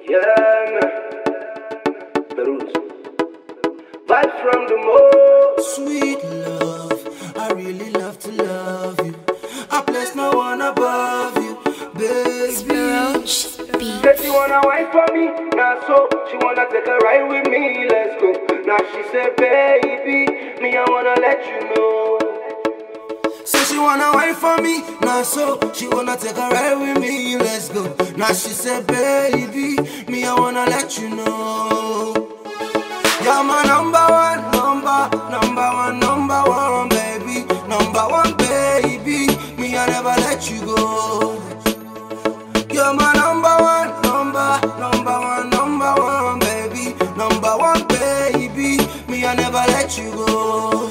Yeah, the roots. Vibes from the most. Sweet love, I really love to love you. I place no one above you, baby. Said she wanna wine for me, now so she wanna take a ride with me, let's go. Now she said, baby, me I wanna let you know. Say she wanna wine for me, now so she wanna take a ride with me, let's go. Now she said, baby, me I wanna let you know. You're my number one, baby. Number one, baby, me I never let you go. You're my number one, baby. Number one, baby, me I never let you go.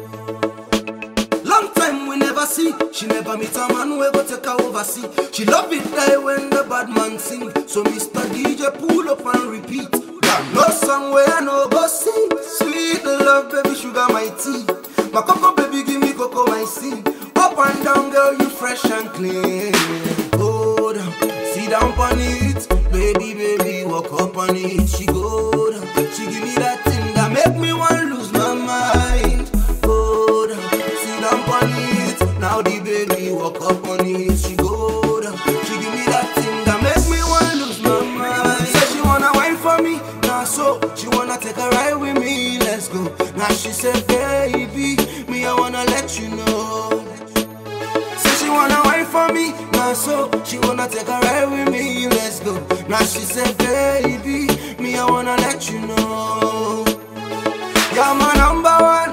Long time we never see. She never meet a man we go take her overseas. She love it die when the bad man sing. So Mr. DJ pull up and repeat. Got no song where I know go sing. Sweet love, baby, sugar my tea. My cocoa, baby, give me cocoa my seed. Up and down, girl, you fresh and clean. Go down, sit down on it, baby, walk up on it. She go down, she give me that thing that make me want lose my mind. Go down, sit down on it. Now the baby walk up on it. She go down, she give me that thing that make me want lose my mind. Say she wanna wine for me, now so she wanna take a ride with me. Let's go. Now she said, baby, me I wanna let you know. Say she wanna wine for me, now so she wanna take a ride with me. Let's go. Now she said, baby, me I wanna let you know. You're my number one,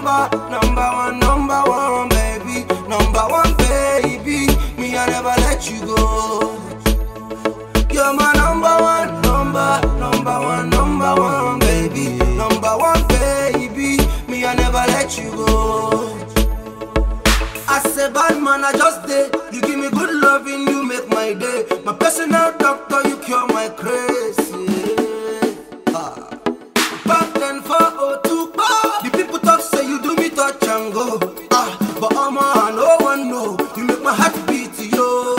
baby. Number one, baby, me I never let you go. You're my number one, baby. Number one, baby, me I never let you go. I say bad man, I just did. You give me good loving, you make my day. My personal doctor, you cure my craze. Back then 402, the people talk say you do me touch and go. But no one know. You make my heart beat, yo.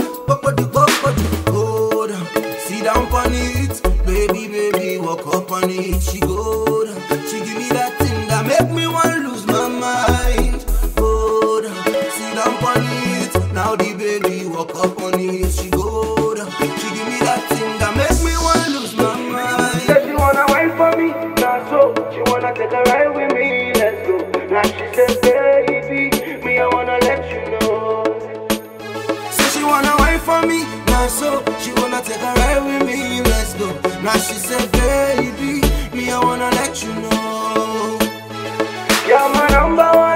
Go down, sit down on it, baby, walk up on it. She go down, she give me that thing that make me want lose my mind. Go down, sit down on it. Now the baby walk up on it. She go down, she give me that thing that make me want lose my mind. Said she wanna wine for me, now so she wanna take a ride with me, let's go. Now she said, baby, me I wanna let you know. Say she wanna wine for me, now so she wanna take a ride with me, let's go. Now she said, baby, me I wanna let you know. You're my number one.